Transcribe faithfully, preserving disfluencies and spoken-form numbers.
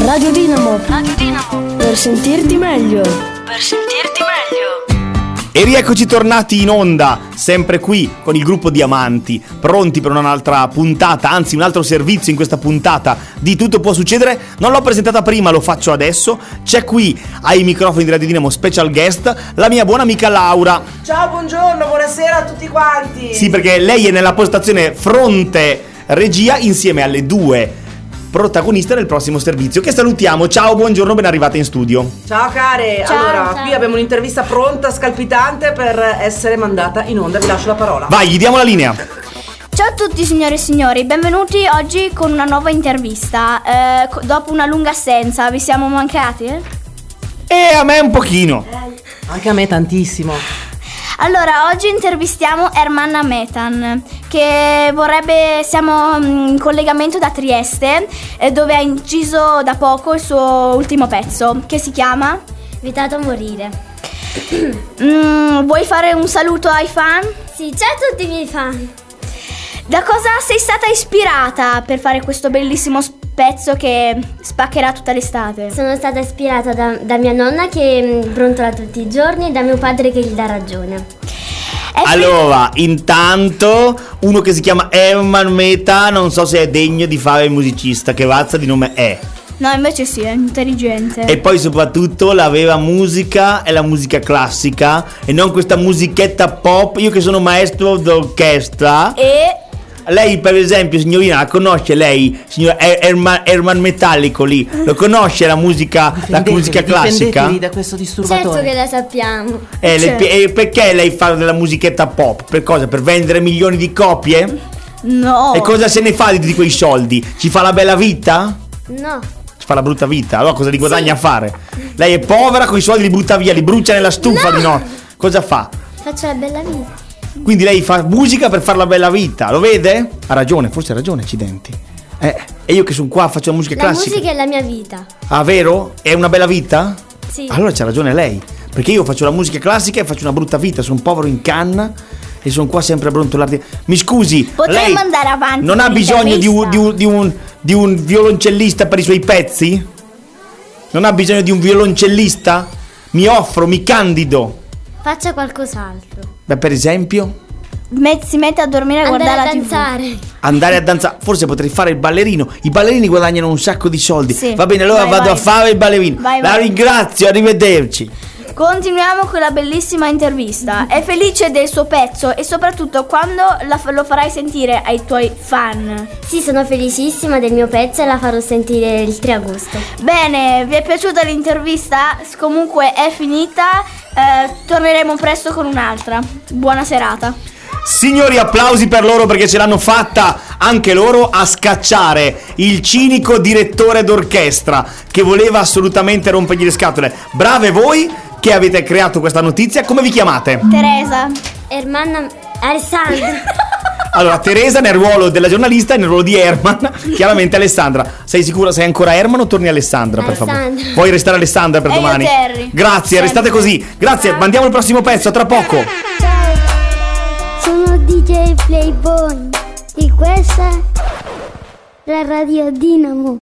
Radio Dinamo. Radio Dinamo. Per sentirti meglio. Per sentirti meglio. E rieccoci tornati in onda, sempre qui con il gruppo Diamanti, pronti per un'altra puntata, anzi un altro servizio in questa puntata di Tutto Può Succedere. Non l'ho presentata prima, lo faccio adesso. C'è qui ai microfoni di Radio Dinamo special guest la mia buona amica Laura. Ciao, buongiorno, buonasera a tutti quanti. Sì, perché lei è nella postazione fronte regia insieme alle due protagoniste del prossimo servizio, che salutiamo. Ciao, buongiorno, ben arrivata in studio. Ciao care, Ciao, allora ciao. qui abbiamo un'intervista pronta, scalpitante per essere mandata in onda. Vi lascio la parola. Vai, gli diamo la linea. Ciao a tutti signore e signori, benvenuti oggi con una nuova intervista. Eh, co- dopo una lunga assenza, vi siamo mancati? Eh? E a me un pochino. Anche a me tantissimo. Allora, oggi intervistiamo Ermanna Metan, che vorrebbe, siamo mm, in collegamento da Trieste, eh, dove ha inciso da poco il suo ultimo pezzo, che si chiama Vietato a morire. Mm, vuoi fare un saluto ai fan? Sì, ciao a tutti i miei fan. Da cosa sei stata ispirata per fare questo bellissimo pezzo che spaccherà tutta l'estate? Sono stata ispirata da, da mia nonna che mm, brontola tutti i giorni e da mio padre che gli dà ragione. È Allora, intanto uno che si chiama Herman Meta, non so se è degno di fare il musicista, che razza di nome è. No, invece sì, è intelligente. E poi soprattutto la vera musica è la musica classica e non questa musichetta pop. Io che sono maestro d'orchestra. E Lei per esempio, signorina, la conosce lei, signor Er- Erman, Erman Metallico lì? Lo conosce la musica, la musica classica? Difendetevi da questo disturbatore. Certo che la sappiamo. E, le- Certo. e perché lei fa della musichetta pop? Per cosa? Per vendere milioni di copie? no. E cosa se ne fa di, di quei soldi? Ci fa la bella vita? No. Ci fa la brutta vita? Allora cosa li guadagna a fare? Lei è povera, con i soldi li butta via, li brucia nella stufa di no. Cosa fa? Faccio la bella vita. Quindi lei fa musica per fare la bella vita, lo vede? Ha ragione, forse ha ragione, accidenti. Eh, e io che sono qua faccio la musica La classica. musica è la mia vita. Ah, vero? È una bella vita? Sì. Allora c'ha ragione lei. Perché io faccio la musica classica e faccio una brutta vita, sono povero in canna e sono qua sempre a brontolarti. Mi scusi, Potremmo lei andare avanti non ha con bisogno di un, di, un, l'intervista? di, un, di un violoncellista per i suoi pezzi? Non ha bisogno di un violoncellista? Mi offro, mi candido. Faccia qualcos'altro. Beh, per esempio, Met- si mette a dormire e Andare guardare a la tivù. danzare. andare a danzare. Forse potrei fare il ballerino. I ballerini guadagnano un sacco di soldi. Sì. Va bene, allora Vai, vado vai. a fare il ballerino. Vai, La vai. ringrazio, arrivederci. Continuiamo con la bellissima intervista. È felice del suo pezzo e soprattutto quando la f- lo farai sentire ai tuoi fan. Sì, sono felicissima del mio pezzo e la farò sentire il tre agosto. Bene, vi è piaciuta l'intervista? S- Comunque è finita. Eh, torneremo presto con un'altra. Buona serata. Signori, applausi per loro perché ce l'hanno fatta anche loro a scacciare il cinico direttore d'orchestra che voleva assolutamente rompergli le scatole. Brave voi che avete creato questa notizia. Come vi chiamate? Teresa. Ermanna Alessandra. Allora, Teresa nel ruolo della giornalista e nel ruolo di Herman, chiaramente Alessandra. Sei sicura? Sei ancora Herman o torni Alessandra, per favore? Alessandra. Puoi restare Alessandra per E io domani? Terry. Grazie, Sempre. restate così. Grazie, mandiamo il prossimo pezzo, a tra poco. Sono D J Playboy e questa è la Radio Dinamo.